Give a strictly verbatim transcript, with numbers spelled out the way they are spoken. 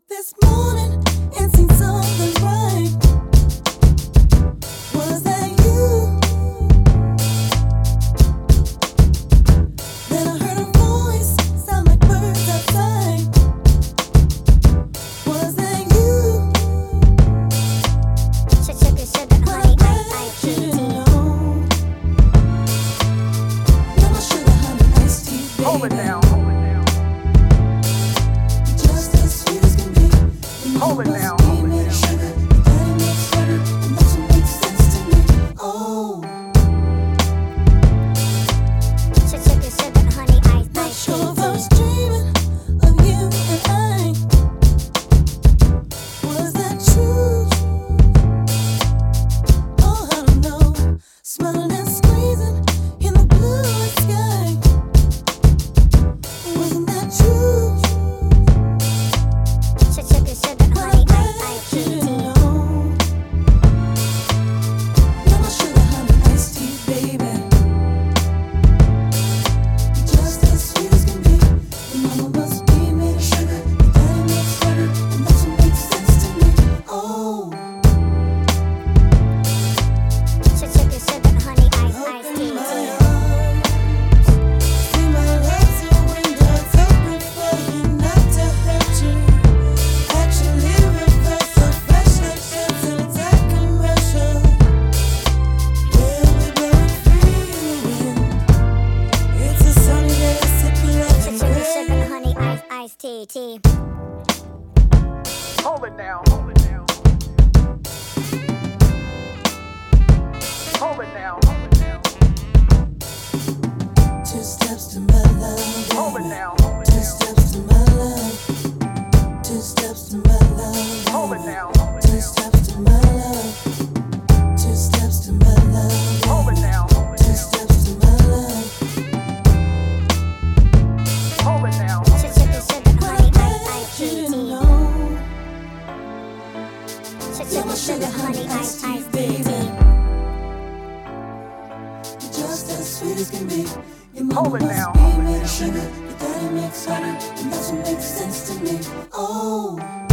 This morning, it seemed something right. Was that you? Then I heard a voice sound like birds outside. Was that you? Sugar, sugar, But honey, I ice, ice, bet you tea, didn't tea. know. You're my sugar, honey, iced tea, baby. Hold it down, hold it down, Just as sweet as can be. You hold it must down, be hold it made down. sugar. Your daddy makes butter, and that's what makes sense to me. Oh. Sugar, sugar, honey, ice, Not ice, sure if I was tea, tea. dreaming of you and I. Was that true? Oh, I don't know. Smiling and squeezing in the blue sky. Wasn't that true? Sugar, sugar, But honey, I ice, ice, bet you tea, didn't tea. know. You're my sugar, honey, iced tea, baby. Just as sweet as can be. Your mama must be made of sugar. Your daddy makes butter, and that's what makes sense to me. Oh, Sugar, sugar, honey, ice, ice, open tea, my tea. arms. See my legs and windows open for you, not to hurt you. Actually, reverse so fresh like ships in a tech commercial. Where we blowing free in the wind. It's a sunny day, sipping Sugar, lemon sugar, green. honey, ice, ice, tea, tea. hold it down, hold it down, hold it down, hold it down, Two steps to my love, hold it baby. down, hold it Two down, steps to my love. Two steps to my love, hold it baby. down, hold it Two down, steps to my love. Two steps to my love, hold it baby. down, hold it Two down, steps to my love. hold it down, Sugar, sugar, But honey, I ice, ice, bet you tea, didn't tea. know. You're my Sugar, sugar, sugar, honey, honey, ice, iced tea, ice, tea, baby. tea. Just as sweet as can be. Your Hold mama it must down, be hold it made of down. sugar. Your daddy makes butter, and that's what makes sense to me. Oh.